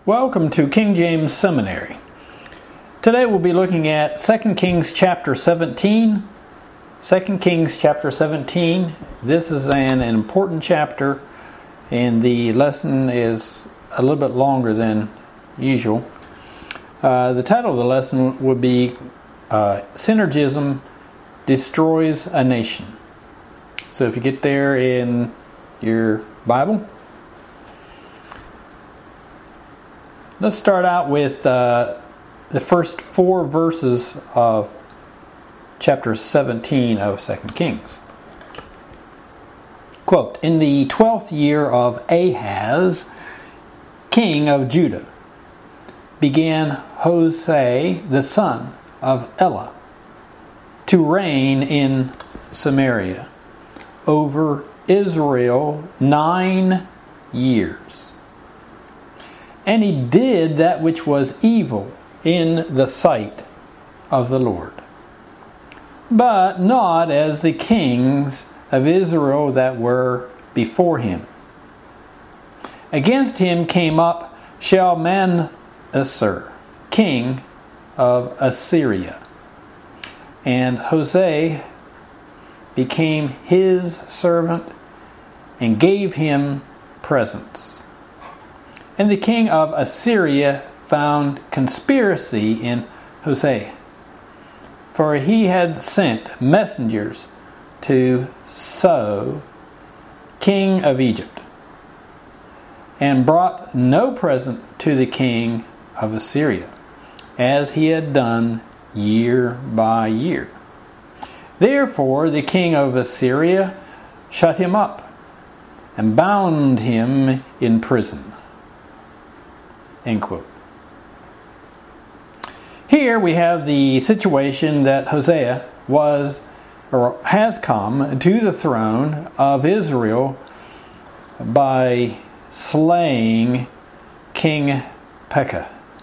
Welcome to King James Seminary. Today we'll be looking at 2 Kings chapter 17. 2 Kings chapter 17. This is an important chapter, and the lesson is a little bit longer than usual. The title of the lesson would be Synergism Destroys a Nation. So if you get there in your Bible, let's start out with the first 4 verses of chapter 17 of 2 Kings. Quote, "In the 12th year of Ahaz, king of Judah, began Hosea the son of Elah to reign in Samaria over Israel 9 years. And he did that which was evil in the sight of the Lord, but not as the kings of Israel that were before him. Against him came up Shalmaneser, king of Assyria, and Hosea became his servant and gave him presents. And the king of Assyria found conspiracy in Hosea, for he had sent messengers to So, king of Egypt, and brought no present to the king of Assyria, as he had done year by year. Therefore the king of Assyria shut him up and bound him in prison." End quote. Here we have the situation that Hosea has come to the throne of Israel by slaying King Pekah.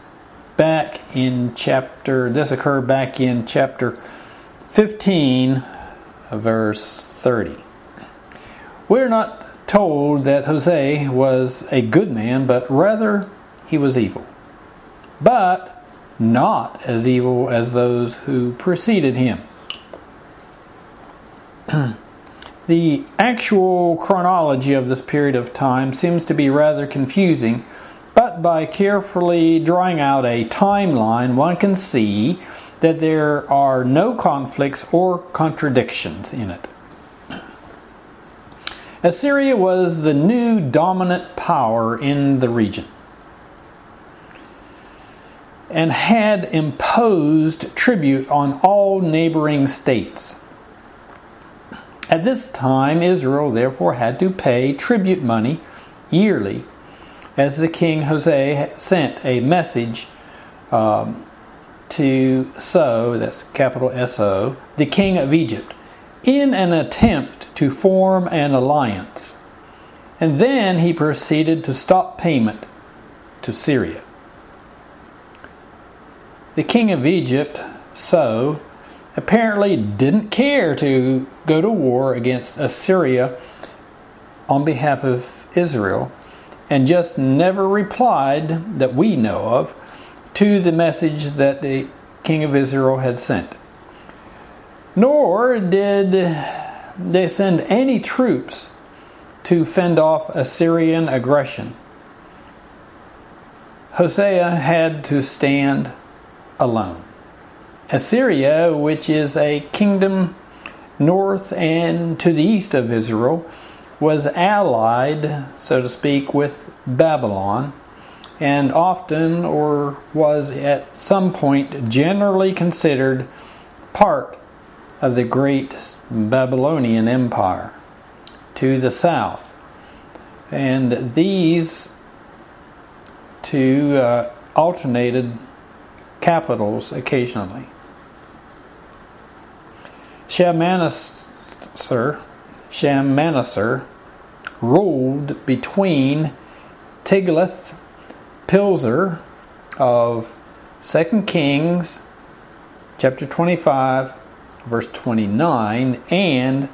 This occurred back in chapter 15, verse 30. We're not told that Hosea was a good man, but rather he was evil, but not as evil as those who preceded him. The actual chronology of this period of time seems to be rather confusing, but by carefully drawing out a timeline, one can see that there are no conflicts or contradictions in it. Assyria was the new dominant power in the region and had imposed tribute on all neighboring states. At this time, Israel therefore had to pay tribute money yearly, as the king Hosea sent a message to So, that's capital S-O, the king of Egypt, in an attempt to form an alliance. And then he proceeded to stop payment to Syria. The king of Egypt, So, apparently didn't care to go to war against Assyria on behalf of Israel, and just never replied, that we know of, to the message that the king of Israel had sent. Nor did they send any troops to fend off Assyrian aggression. Hosea had to stand alone. Assyria, which is a kingdom north and to the east of Israel, was allied, so to speak, with Babylon, and often, or was at some point, generally considered part of the great Babylonian Empire to the south. And these two alternated capitals occasionally. Shalmaneser ruled between Tiglath-Pileser of 2 Kings chapter 25 verse 29 and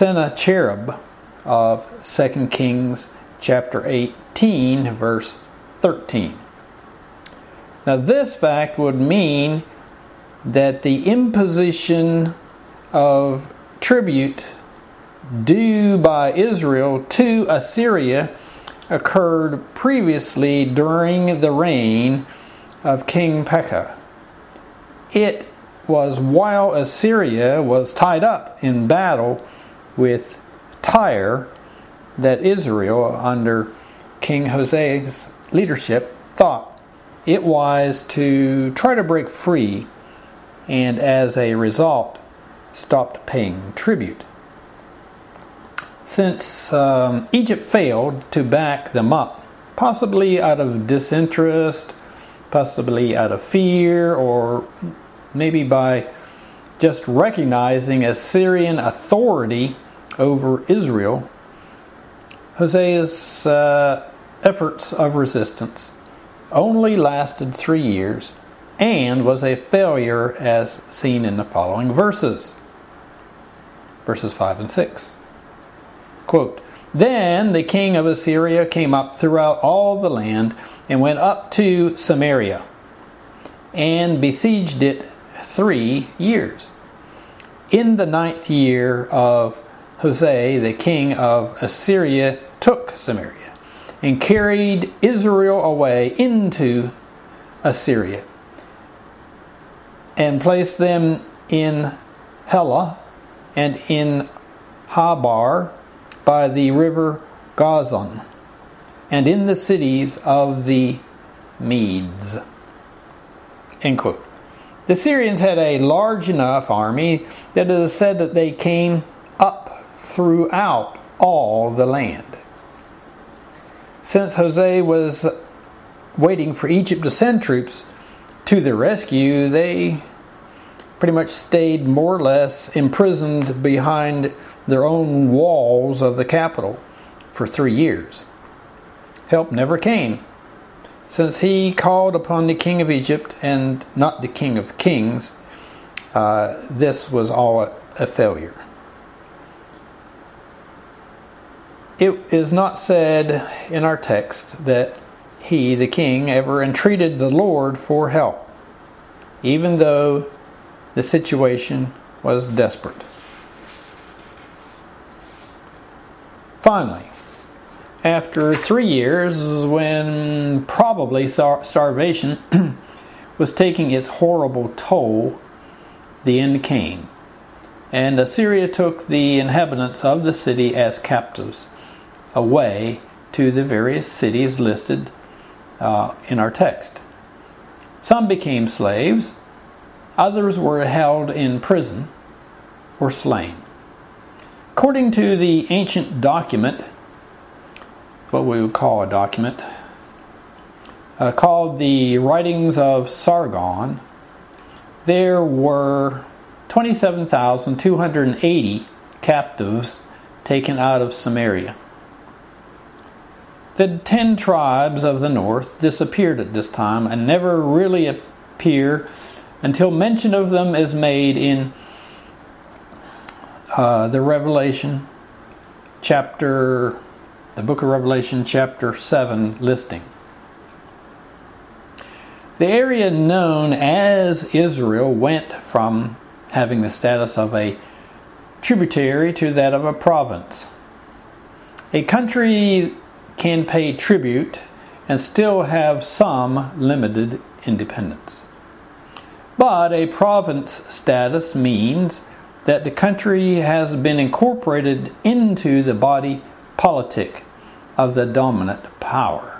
Sennacherib of 2 Kings chapter 18 verse 13. Now this fact would mean that the imposition of tribute due by Israel to Assyria occurred previously during the reign of King Pekah. It was while Assyria was tied up in battle with Tyre that Israel, under King Hosea's leadership, thought it wise to try to break free, and as a result stopped paying tribute. Since Egypt failed to back them up, possibly out of disinterest, possibly out of fear, or maybe by just recognizing Assyrian authority over Israel, Hosea's efforts of resistance only lasted 3 years and was a failure, as seen in the following verses 5 and 6. Quote, "Then the king of Assyria came up throughout all the land and went up to Samaria and besieged it 3 years. In the 9th year of Hosea, the king of Assyria took Samaria and carried Israel away into Assyria and placed them in Helah and in Habar by the river Gazan, and in the cities of the Medes." End quote. The Syrians had a large enough army that it is said that they came up throughout all the land. Since Hosea was waiting for Egypt to send troops to the rescue, they pretty much stayed more or less imprisoned behind their own walls of the capital for 3 years. Help never came, since he called upon the king of Egypt and not the king of kings. This was all a failure. It is not said in our text that he, the king, ever entreated the Lord for help, even though the situation was desperate. Finally, after 3 years, when probably starvation was taking its horrible toll, the end came, and Assyria took the inhabitants of the city as captives away to the various cities listed in our text. Some became slaves, others were held in prison or slain. According to the ancient document, what we would call a document, called the Writings of Sargon, there were 27,280 captives taken out of Samaria. The 10 tribes of the north disappeared at this time and never really appear until mention of them is made in the book of Revelation chapter 7 listing. The area known as Israel went from having the status of a tributary to that of a province. A country can pay tribute and still have some limited independence. But a province status means that the country has been incorporated into the body politic of the dominant power.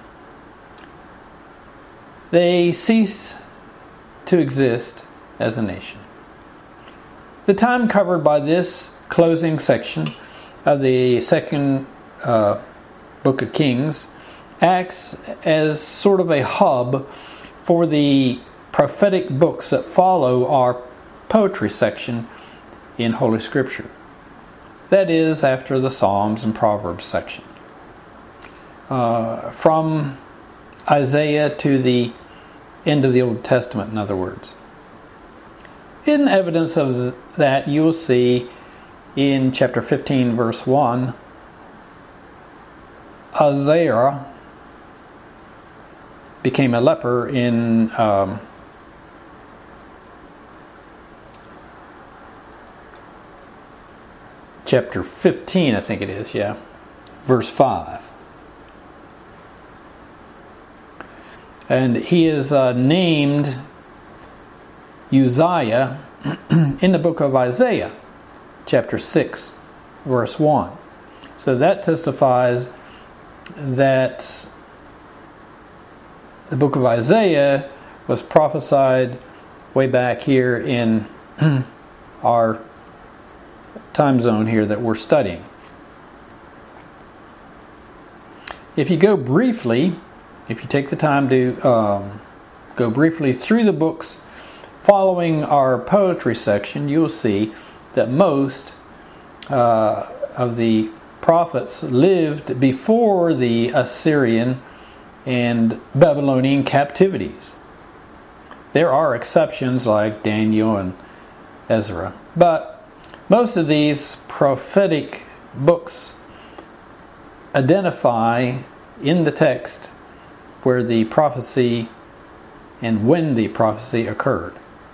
They cease to exist as a nation. The time covered by this closing section of the second Book of Kings acts as sort of a hub for the prophetic books that follow our poetry section in Holy Scripture. That is, after the Psalms and Proverbs section. From Isaiah to the end of the Old Testament, in other words. In evidence of that, you will see in chapter 15, verse 1, Azariah became a leper in chapter 15, I think it is, verse 5. And he is named Uzziah in the book of Isaiah, chapter 6, verse 1. So that testifies that the book of Isaiah was prophesied way back here in our time zone here that we're studying. If you go briefly, if you take the time to go briefly through the books following our poetry section, you will see that most of the prophets lived before the Assyrian and Babylonian captivities. There are exceptions like Daniel and Ezra, but most of these prophetic books identify in the text where the prophecy and when the prophecy occurred.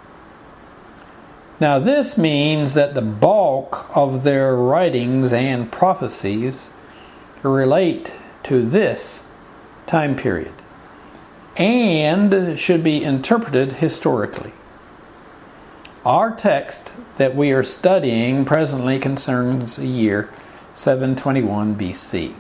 Now this means that the bulk of their writings and prophecies relate to this time period and should be interpreted historically. Our text that we are studying presently concerns the year 721 BC.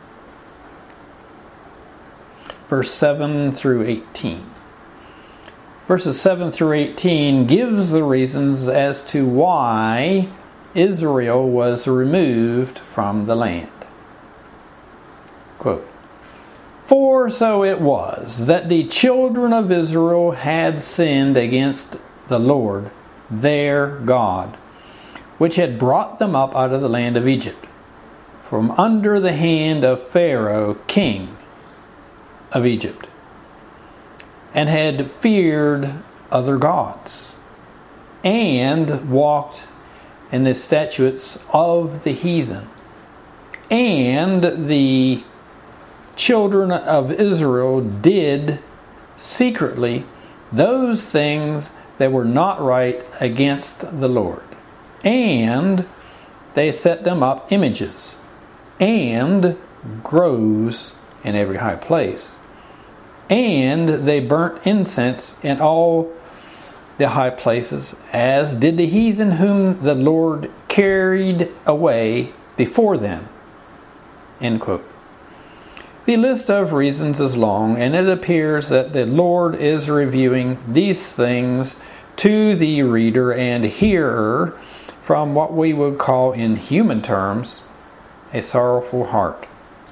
Verse 7 through 18. Verses 7 through 18 gives the reasons as to why Israel was removed from the land. Quote, "For so it was that the children of Israel had sinned against the Lord their God, which had brought them up out of the land of Egypt, from under the hand of Pharaoh, king of Egypt, and had feared other gods, and walked in the statutes of the heathen. And the children of Israel did secretly those things that were not right against the Lord. And they set them up images and groves in every high place. And they burnt incense in all the high places, as did the heathen whom the Lord carried away before them." End quote. The list of reasons is long, and it appears that the Lord is reviewing these things to the reader and hearer from what we would call in human terms a sorrowful heart.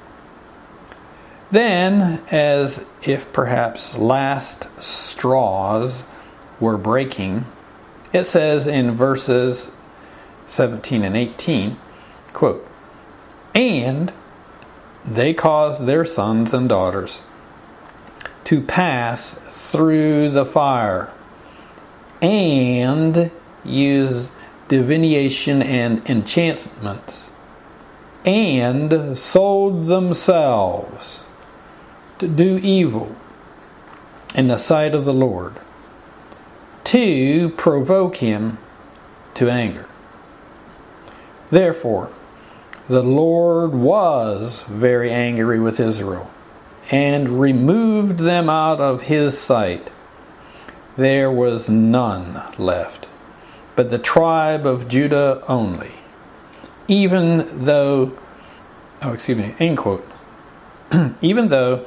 Then, as if perhaps last straws were breaking, it says in verses 17 and 18, quote, "And they caused their sons and daughters to pass through the fire, and use divination and enchantments, and sold themselves to do evil in the sight of the Lord, to provoke him to anger. Therefore, the Lord was very angry with Israel, and removed them out of his sight. There was none left, but the tribe of Judah only. Even though, end quote. Even though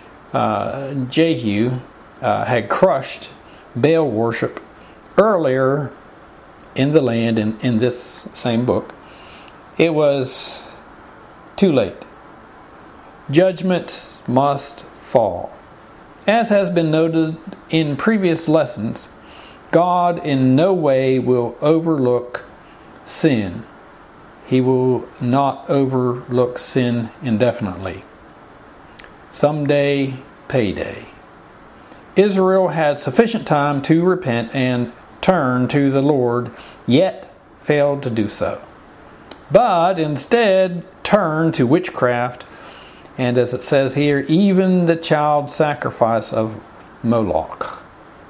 Jehu had crushed Baal worship earlier in the land in this same book, it was too late. Judgment must fall. As has been noted in previous lessons, God in no way will overlook sin. He will not overlook sin indefinitely. Someday, payday. Israel had sufficient time to repent and turn to the Lord, yet failed to do so, but instead turned to witchcraft And as it says here, even the child sacrifice of Moloch.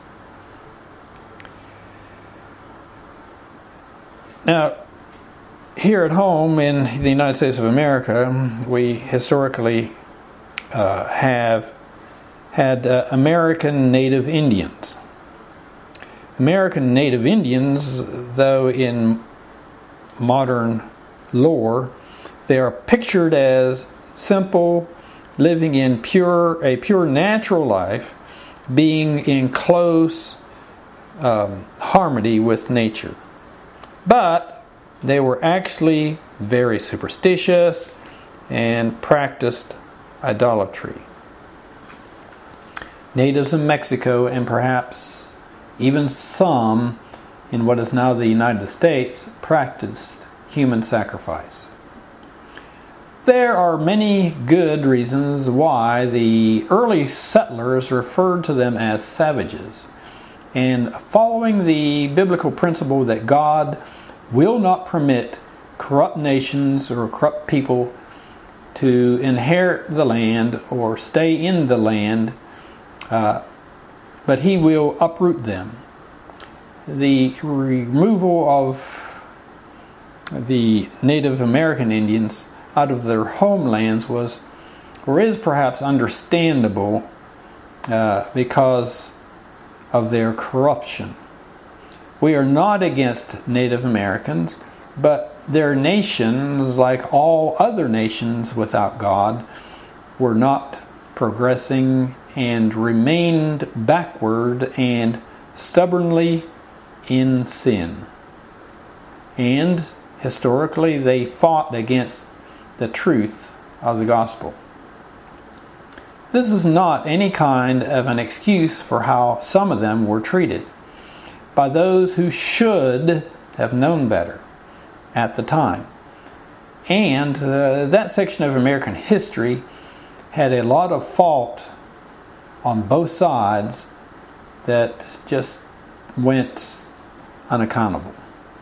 Now, here at home in the United States of America, we historically have had American Native Indians. American Native Indians, though in modern lore, they are pictured as simple, living in a pure natural life, being in close harmony with nature. But they were actually very superstitious and practiced idolatry. Natives in Mexico, and perhaps even some in what is now the United States, practiced human sacrifice. There are many good reasons why the early settlers referred to them as savages. And following the biblical principle that God will not permit corrupt nations or corrupt people to inherit the land or stay in the land, but He will uproot them. The removal of the Native American Indians out of their homelands was, or is perhaps understandable because of their corruption. We are not against Native Americans, but their nations, like all other nations without God, were not progressing and remained backward and stubbornly in sin. And historically, they fought against the truth of the gospel. This is not any kind of an excuse for how some of them were treated by those who should have known better at the time. And that section of American history had a lot of fault on both sides that just went unaccountable.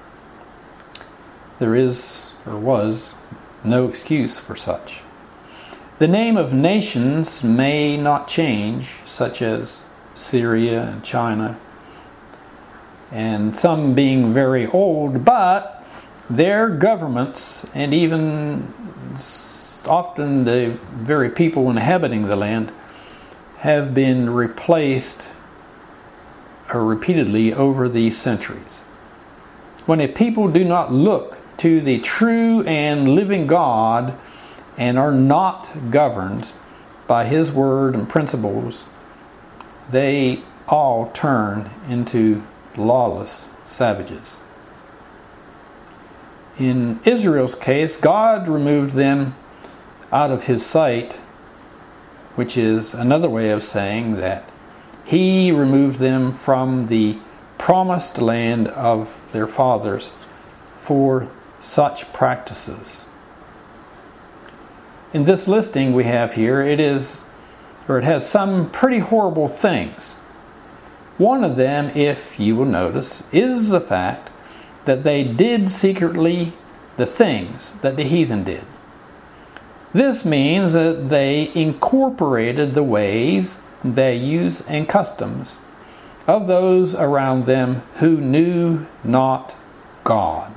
There is, or was, no excuse for such. The name of nations may not change, such as Syria and China, and some being very old, but their governments, and even often the very people inhabiting the land, have been replaced repeatedly over the centuries. When a people do not look to the true and living God and are not governed by His word and principles, they all turn into lawless savages. In Israel's case, God removed them out of His sight, which is another way of saying that He removed them from the promised land of their fathers for such practices. In this listing we have here, it has some pretty horrible things. One of them, if you will notice, is the fact that they did secretly the things that the heathen did. This means that they incorporated the ways, values, and customs of those around them who knew not God.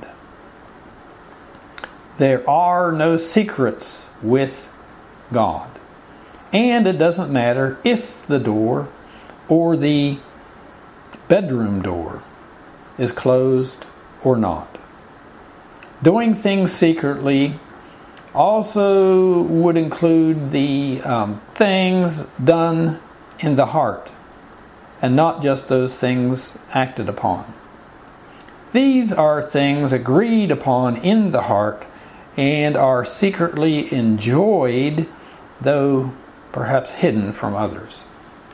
There are no secrets with God. And it doesn't matter if the door or the bedroom door is closed or not. Doing things secretly also would include the things done in the heart, and not just those things acted upon. These are things agreed upon in the heart and are secretly enjoyed, though perhaps hidden from others.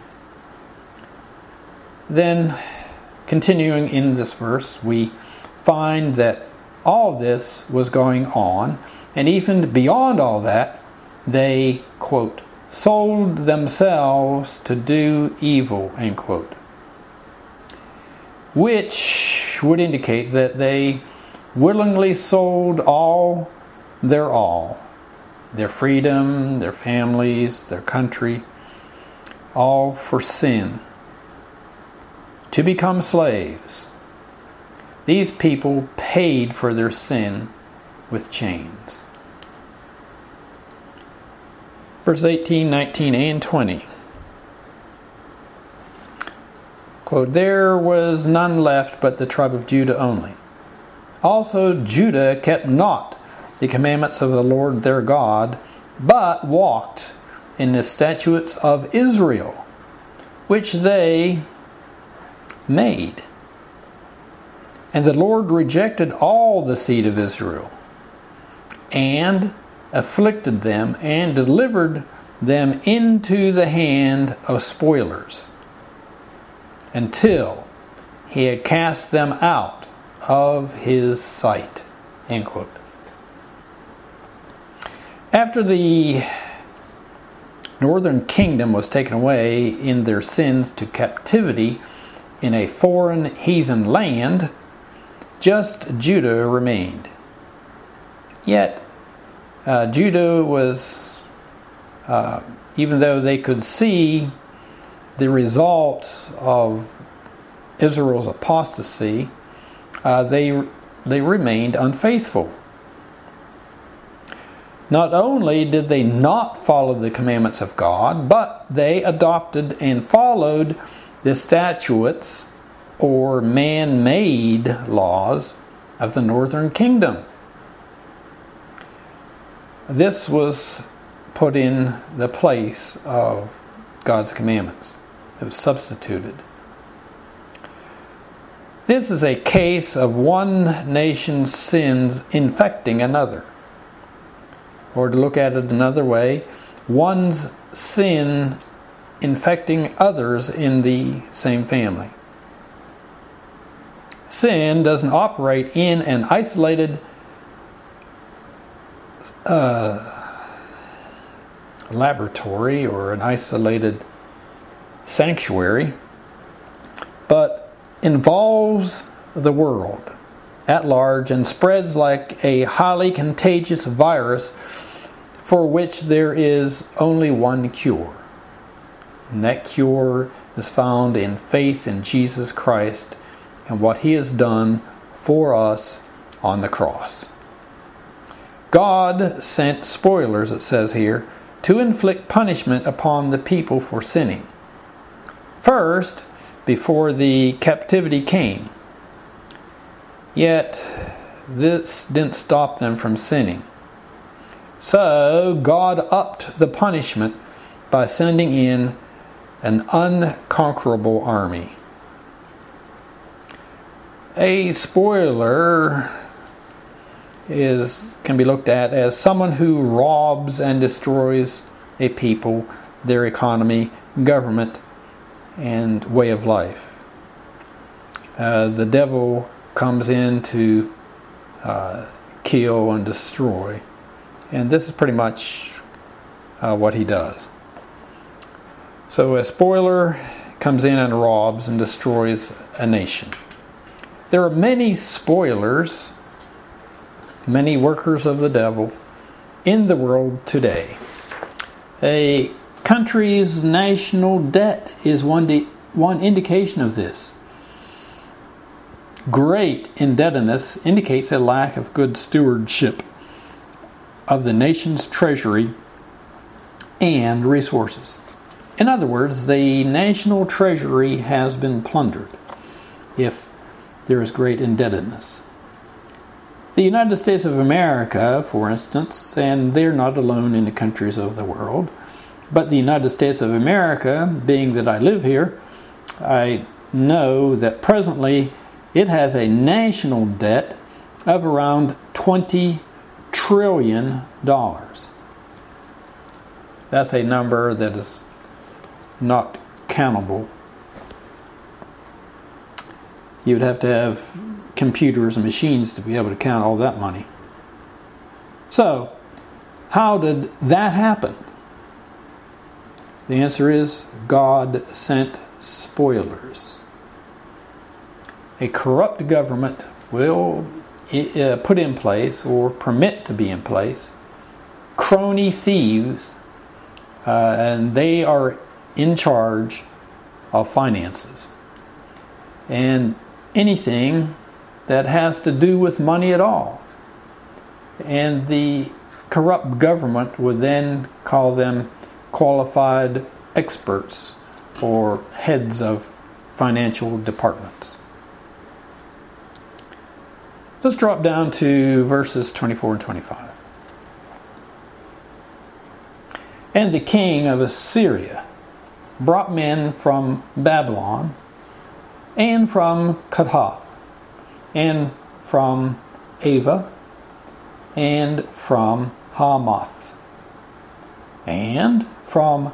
Then, continuing in this verse, we find that all this was going on, and even beyond all that, they, quote, sold themselves to do evil, end quote. Which would indicate that they willingly sold all their all, their freedom, their families, their country, all for sin, to become slaves. These people paid for their sin with chains. Verse 18, 19, and 20. Quote, "There was none left but the tribe of Judah only. Also Judah kept not the commandments of the Lord their God, but walked in the statutes of Israel, which they made. And the Lord rejected all the seed of Israel, and afflicted them, and delivered them into the hand of spoilers, until he had cast them out of his sight." End quote. After the northern kingdom was taken away in their sins to captivity in a foreign heathen land, just Judah remained. Yet Judah was, even though they could see the result of Israel's apostasy, they remained unfaithful. Not only did they not follow the commandments of God, but they adopted and followed the statutes or man-made laws of the northern kingdom. This was put in the place of God's commandments. It was substituted. This is a case of one nation's sins infecting another. Or to look at it another way, one's sin infecting others in the same family. Sin doesn't operate in an isolated laboratory or an isolated sanctuary, but involves the world at large and spreads like a highly contagious virus for which there is only one cure. And that cure is found in faith in Jesus Christ and what He has done for us on the cross. God sent spoilers, it says here, to inflict punishment upon the people for sinning. First, before the captivity came. Yet, this didn't stop them from sinning. So, God upped the punishment by sending in an unconquerable army. A spoiler can be looked at as someone who robs and destroys a people, their economy, government, and way of life. The devil comes in to kill and destroy, and this is pretty much what he does. So a spoiler comes in and robs and destroys a nation. There are many spoilers, many workers of the devil in the world today. A country's national debt is one indication of this. Great indebtedness indicates a lack of good stewardship of the nation's treasury and resources. In other words, the national treasury has been plundered if there is great indebtedness. The United States of America, for instance, and they're not alone in the countries of the world, but the United States of America, being that I live here, I know that presently it has a national debt of around $20 trillion. That's a number that is not countable. You would have to have computers and machines to be able to count all that money. So, how did that happen? The answer is God sent spoilers. A corrupt government will put in place or permit to be in place crony thieves, and they are in charge of finances. And anything that has to do with money at all. And the corrupt government would then call them qualified experts or heads of financial departments. Let's drop down to verses 24 and 25. And the king of Assyria brought men from Babylon, and from Cuttath, and from Ava, and from Hamath, and from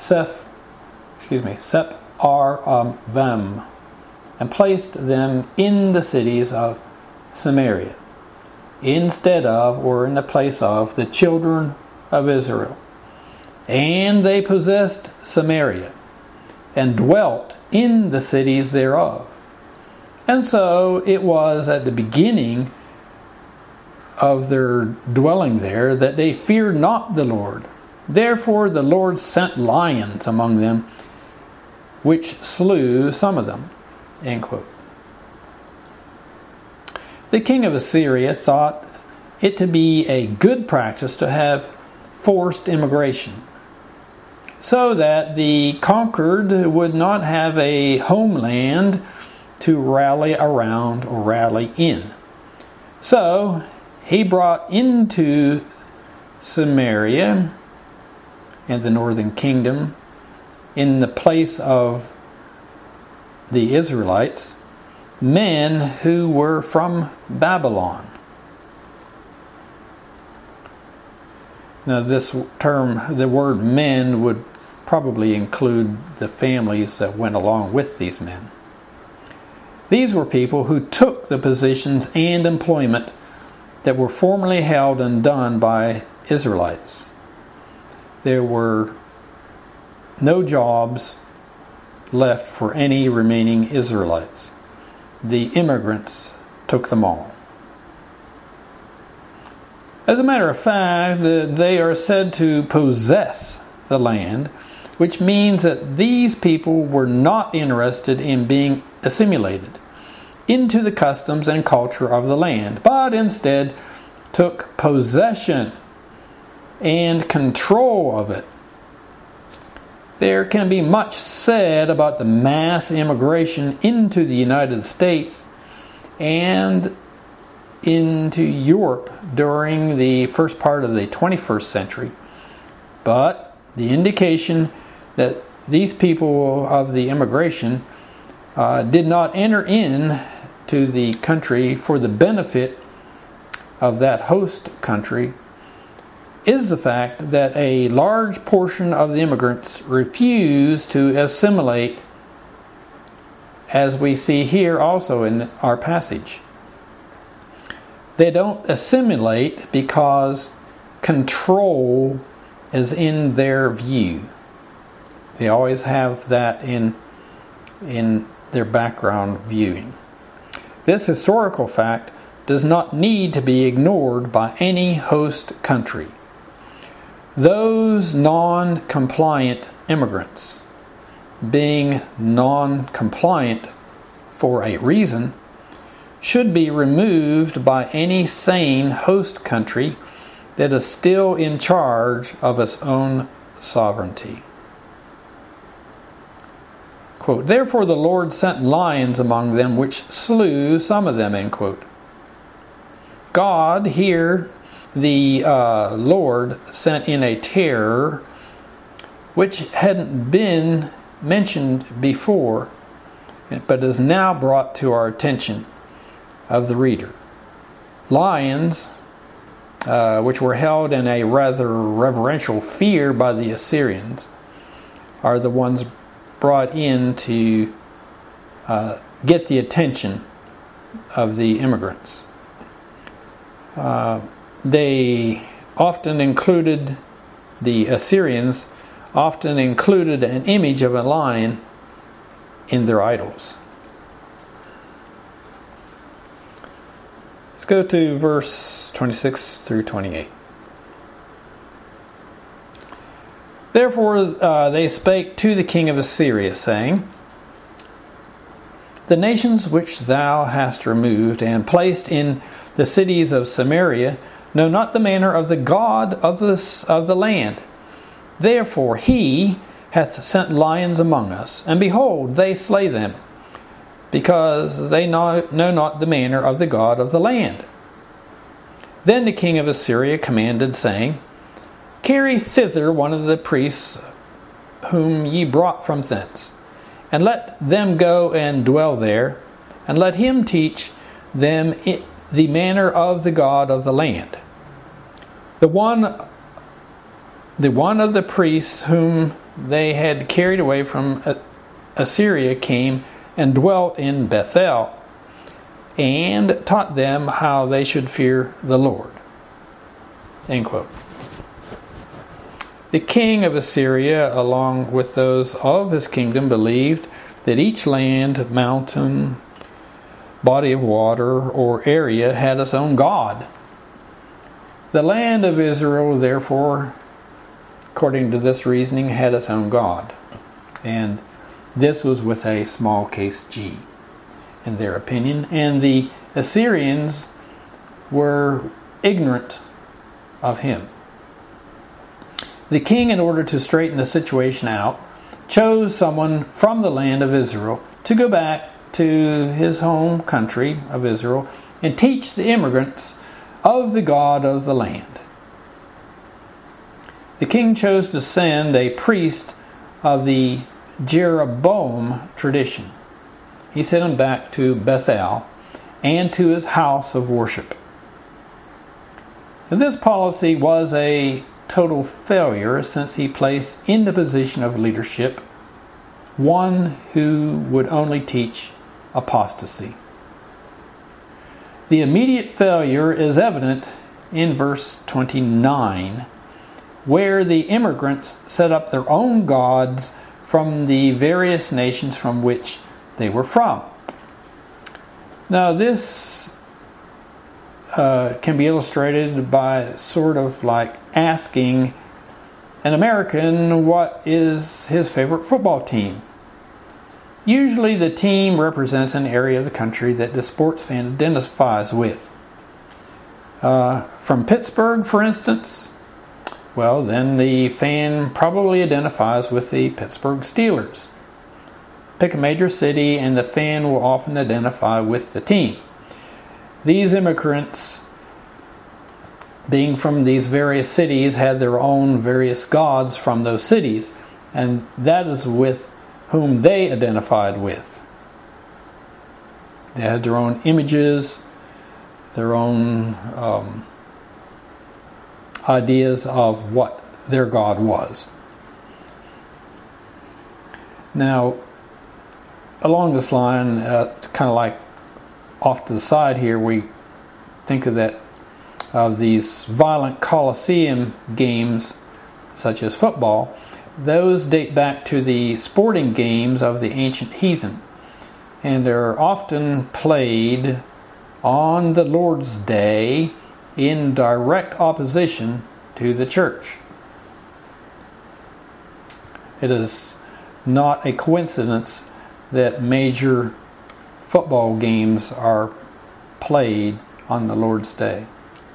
Sepharvaim, and placed them in the cities of Samaria, instead of, or in the place of, the children of Israel. And they possessed Samaria, and dwelt in the cities thereof. And so it was at the beginning of their dwelling there that they feared not the Lord. Therefore the Lord sent lions among them, which slew some of them. End quote. The king of Assyria thought it to be a good practice to have forced immigration, so that the conquered would not have a homeland to rally around or rally in. So he brought into Samaria and the northern kingdom, in the place of the Israelites, men who were from Babylon. Now this term, the word men, would probably include the families that went along with these men. These were people who took the positions and employment that were formerly held and done by Israelites. There were no jobs left for any remaining Israelites. The immigrants took them all. As a matter of fact, they are said to possess the land, which means that these people were not interested in being assimilated into the customs and culture of the land, but instead took possession and control of it. There can be much said about the mass immigration into the United States and into Europe during the first part of the 21st century, but the indication that these people of the immigration did not enter in to the country for the benefit of that host country is the fact that a large portion of the immigrants refused to assimilate, as we see here also in our passage. They don't assimilate because control is in their view. They always have that in their background viewing. This historical fact does not need to be ignored by any host country. Those non-compliant immigrants, being non-compliant for a reason, should be removed by any sane host country that is still in charge of its own sovereignty. Quote, therefore the Lord sent lions among them, which slew some of them, end quote. God here, the Lord, sent in a terror which hadn't been mentioned before, but is now brought to our attention of the reader. Lions, which were held in a rather reverential fear by the Assyrians, are the ones brought in to get the attention of the immigrants. The Assyrians often included an image of a lion in their idols. Let's go to verse 26 through 28. Therefore they spake to the king of Assyria, saying, The nations which thou hast removed and placed in the cities of Samaria know not the manner of the God of the land. Therefore he hath sent lions among us, and behold, they slay them, because they know not the manner of the God of the land. Then the king of Assyria commanded, saying, Carry thither one of the priests whom ye brought from thence, and let them go and dwell there, and let him teach them the manner of the God of the land. The one of the priests whom they had carried away from Assyria came and dwelt in Bethel, and taught them how they should fear the Lord. End quote. The king of Assyria, along with those of his kingdom, believed that each land, mountain, body of water, or area had its own god. The land of Israel, therefore, according to this reasoning, had its own god. And this was with a small case g, in their opinion. And the Assyrians were ignorant of him. The king, in order to straighten the situation out, chose someone from the land of Israel to go back to his home country of Israel and teach the immigrants of the God of the land. The king chose to send a priest of the Jeroboam tradition. He sent him back to Bethel and to his house of worship. Now, this policy was a total failure, since he placed in the position of leadership one who would only teach apostasy. The immediate failure is evident in verse 29, where the immigrants set up their own gods from the various nations from which they were from. Now this can be illustrated by sort of like asking an American what is his favorite football team. Usually the team represents an area of the country that the sports fan identifies with. From Pittsburgh, for instance, well, then the fan probably identifies with the Pittsburgh Steelers. Pick a major city and the fan will often identify with the team. These immigrants, being from these various cities, had their own various gods from those cities, and that is with whom they identified with. They had their own images, their own ideas of what their God was. Now, along this line, kind of like off to the side here, we think of these violent Colosseum games, such as football. Those date back to the sporting games of the ancient heathen, and they're often played on the Lord's Day in direct opposition to the church. It is not a coincidence that major football games are played on the Lord's Day.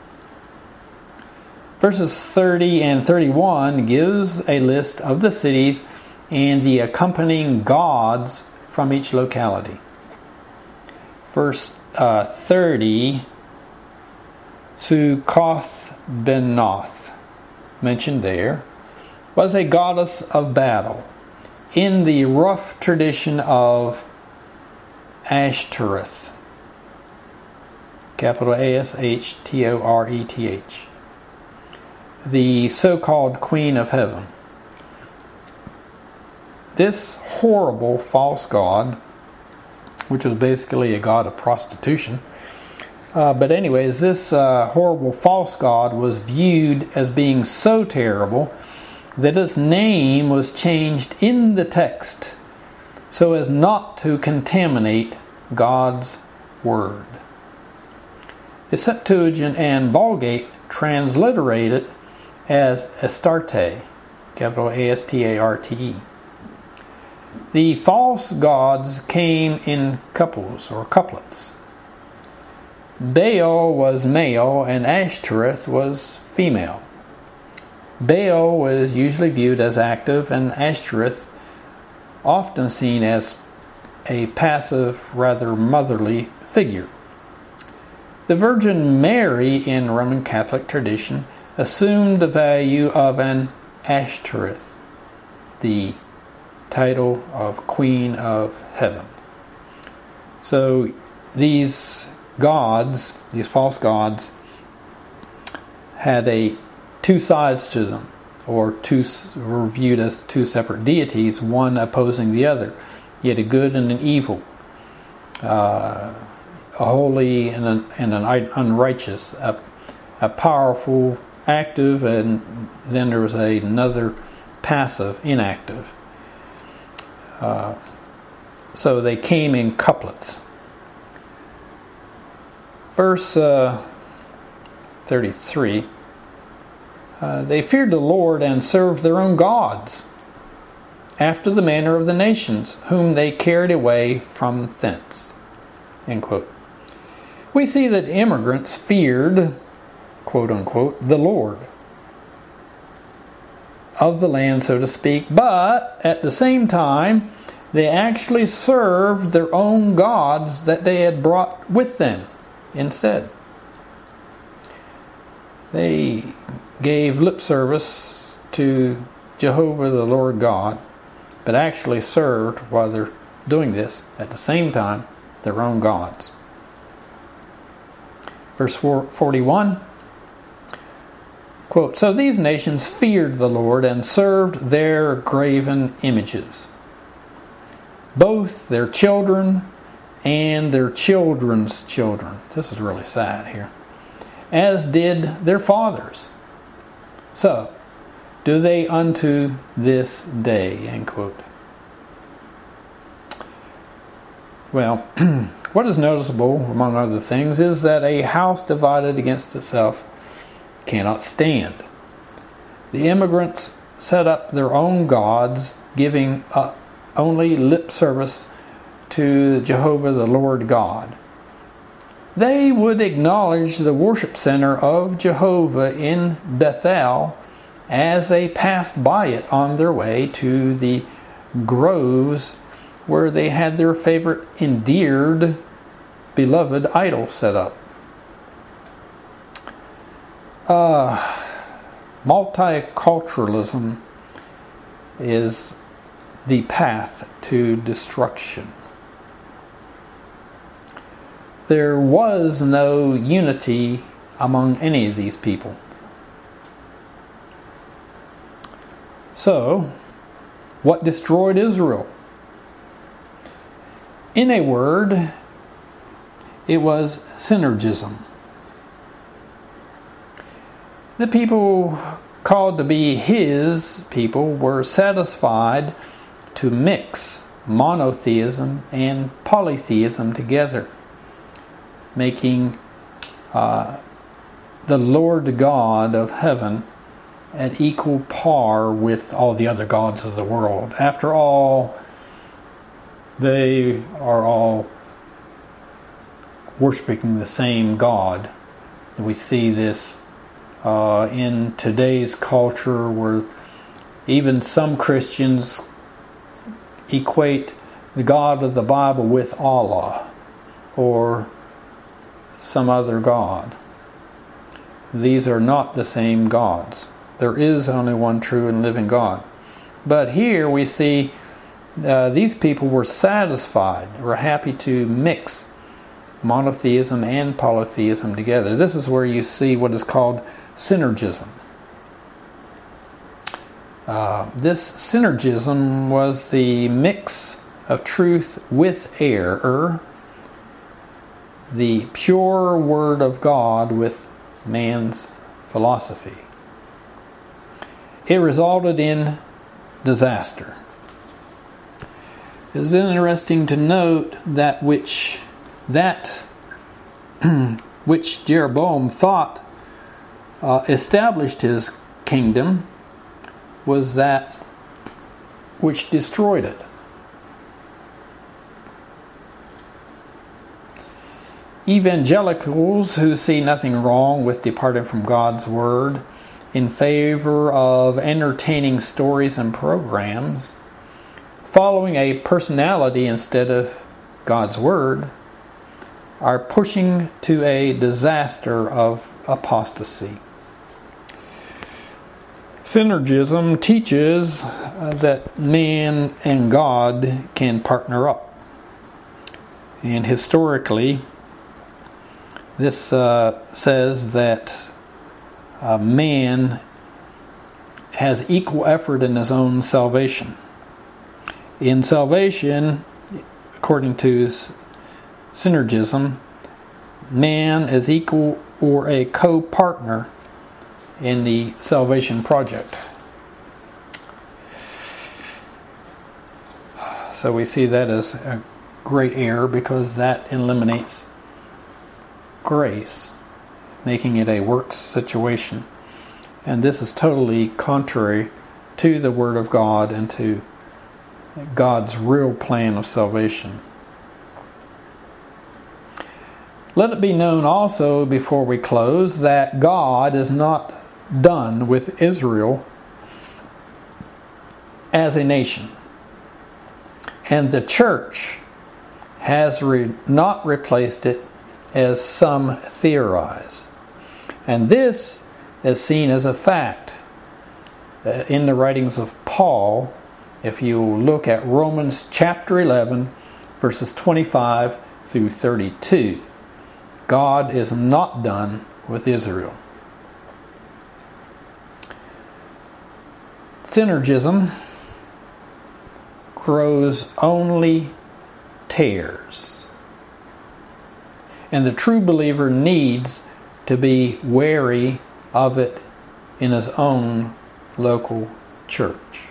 Verses 30 and 31 gives a list of the cities and the accompanying gods from each locality. Verse 30, Succoth-Benoth, mentioned there, was a goddess of battle in the rough tradition of Ashtoreth, capital Ashtoreth, the so-called Queen of Heaven. This horrible false god, which was basically a god of prostitution, but anyways, this horrible false god was viewed as being so terrible that its name was changed in the text so as not to contaminate God's Word. The Septuagint and Vulgate transliterate it as Astarte, capital Astarte. The false gods came in couples or couplets. Baal was male and Ashtoreth was female. Baal was usually viewed as active and Ashtoreth often seen as a passive, rather motherly figure. The Virgin Mary in Roman Catholic tradition assumed the value of an Ashtoreth, the title of Queen of Heaven. So these gods, these false gods, had two sides to them, or were viewed as two separate deities, one opposing the other. You had a good and an evil, a holy and an unrighteous, a powerful, active, and then there was another passive, inactive. So they came in couplets. Verse 33, they feared the Lord and served their own gods, after the manner of the nations, whom they carried away from thence. End quote. We see that immigrants feared, quote unquote, the Lord of the land, so to speak, but at the same time, they actually served their own gods that they had brought with them instead. They gave lip service to Jehovah the Lord God, but actually served, while they're doing this, at the same time, their own gods. Verse 41, quote, so these nations feared the Lord and served their graven images, both their children and their children's children. This is really sad here. As did their fathers. So, do they unto this day, end quote. Well, what is noticeable, among other things, is that a house divided against itself cannot stand. The immigrants set up their own gods, giving up only lip service to Jehovah the Lord God. They would acknowledge the worship center of Jehovah in Bethel as they passed by it on their way to the groves where they had their favorite endeared, beloved idol set up. Multiculturalism is the path to destruction. There was no unity among any of these people. So, what destroyed Israel? In a word, it was synergism. The people called to be His people were satisfied to mix monotheism and polytheism together, making the Lord God of heaven at equal par with all the other gods of the world. After all, they are all worshiping the same God. We see this in today's culture, where even some Christians equate the God of the Bible with Allah or some other God. These are not the same gods. There is only one true and living God. But here we see these people were satisfied, were happy to mix monotheism and polytheism together. This is where you see what is called synergism. This synergism was the mix of truth with error, the pure Word of God with man's philosophy. It resulted in disaster. It is interesting to note that which Jeroboam thought established his kingdom was that which destroyed it. Evangelicals who see nothing wrong with departing from God's Word in favor of entertaining stories and programs, following a personality instead of God's Word, are pushing to a disaster of apostasy. Synergism teaches that man and God can partner up. And historically, this says that man has equal effort in his own salvation. In salvation, according to synergism, man is equal or a co-partner in the salvation project. So we see that as a great error because that eliminates grace, making it a works situation. And this is totally contrary to the Word of God and to God's real plan of salvation. Let it be known also before we close that God is not done with Israel as a nation. And the church has not replaced it as some theorize. And this is seen as a fact in the writings of Paul. If you look at Romans chapter 11, verses 25 through 32, God is not done with Israel. Synergism grows only tares. And the true believer needs to be wary of it in his own local church.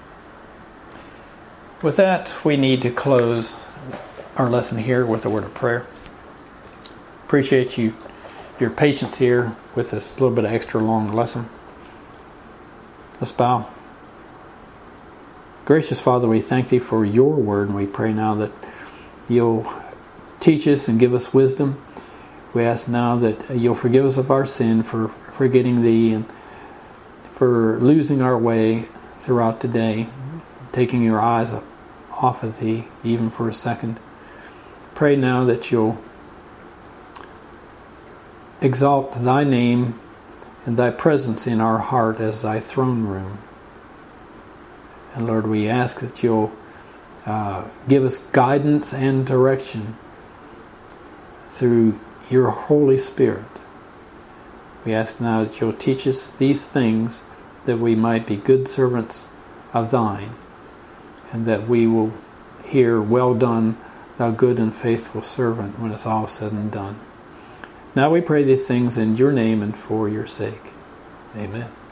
With that, we need to close our lesson here with a word of prayer. Appreciate your patience here with this little bit of extra long lesson. Let's bow. Gracious Father, we thank Thee for Your Word, and we pray now that You'll teach us and give us wisdom. We ask now that You'll forgive us of our sin for forgetting Thee and for losing our way throughout the day, taking your eyes off of Thee even for a second. Pray now that You'll exalt Thy name and Thy presence in our heart as Thy throne room. And Lord, we ask that You'll give us guidance and direction through Your Holy Spirit. We ask now that You'll teach us these things that we might be good servants of Thine, and that we will hear, "Well done, thou good and faithful servant," when it's all said and done. Now we pray these things in Your name and for Your sake. Amen.